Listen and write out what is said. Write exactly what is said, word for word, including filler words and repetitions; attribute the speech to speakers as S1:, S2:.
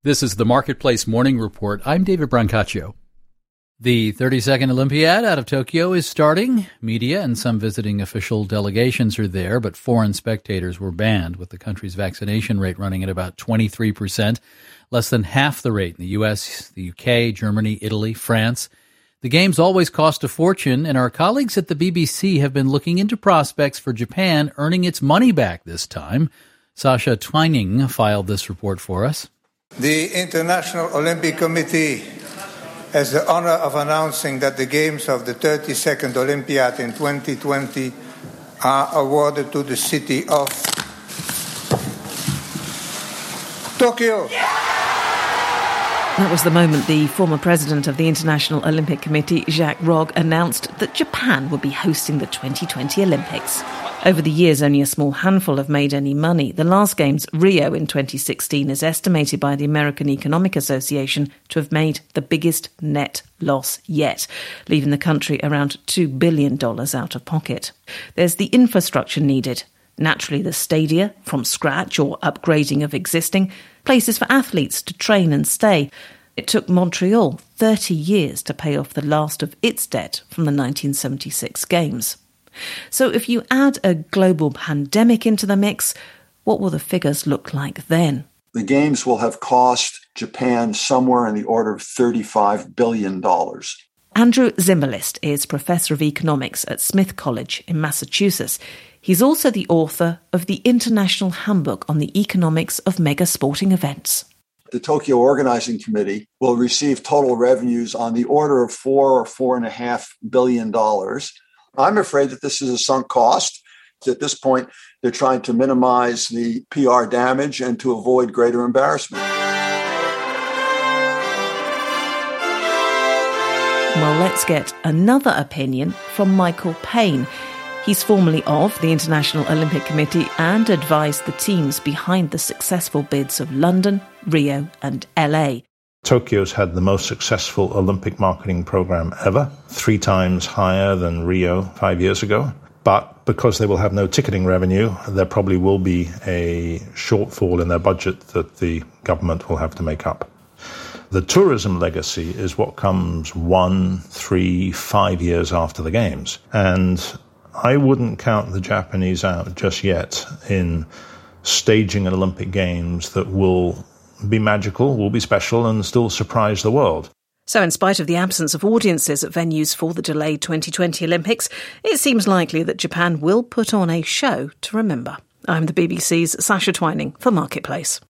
S1: This is the Marketplace Morning Report. I'm David Brancaccio. The thirty-second Olympiad out of Tokyo is starting. Media and some visiting official delegations are there, but foreign spectators were banned, with the country's vaccination rate running at about twenty-three percent, less than half the rate in the U S, the U K, Germany, Italy, France. The games always cost a fortune, and our colleagues at the B B C have been looking into prospects for Japan earning its money back this time. Sasha Twining filed this report for us.
S2: The International Olympic Committee has the honor of announcing that the Games of the thirty-second Olympiad in twenty twenty are awarded to the city of Tokyo.
S3: That was the moment the former president of the International Olympic Committee, Jacques Rogge, announced that Japan would be hosting the twenty twenty Olympics. Over the years, only a small handful have made any money. The last Games, Rio in twenty sixteen, is estimated by the American Economic Association to have made the biggest net loss yet, leaving the country around two billion dollars out of pocket. There's the infrastructure needed. Naturally, the stadia from scratch or upgrading of existing, places for athletes to train and stay. It took Montreal thirty years to pay off the last of its debt from the nineteen seventy-six Games. So if you add a global pandemic into the mix, what will the figures look like then?
S4: The Games will have cost Japan somewhere in the order of thirty-five billion dollars.
S3: Andrew Zimbalist is Professor of Economics at Smith College in Massachusetts. He's also the author of the International Handbook on the Economics of Mega Sporting Events.
S4: The Tokyo Organizing Committee will receive total revenues on the order of four or four and a half billion dollars. I'm afraid that this is a sunk cost. At this point, they're trying to minimize the P R damage and to avoid greater embarrassment.
S3: Well, let's get another opinion from Michael Payne. He's formerly of the International Olympic Committee and advised the teams behind the successful bids of London, Rio and L A.
S5: Tokyo's had the most successful Olympic marketing program ever, three times higher than Rio five years ago. But because they will have no ticketing revenue, there probably will be a shortfall in their budget that the government will have to make up. The tourism legacy is what comes one, three, five years after the Games. And I wouldn't count the Japanese out just yet in staging an Olympic Games that will be magical, will be special, and still surprise the world.
S3: So in spite of the absence of audiences at venues for the delayed twenty twenty Olympics, it seems likely that Japan will put on a show to remember. I'm the B B C's Sasha Twining for Marketplace.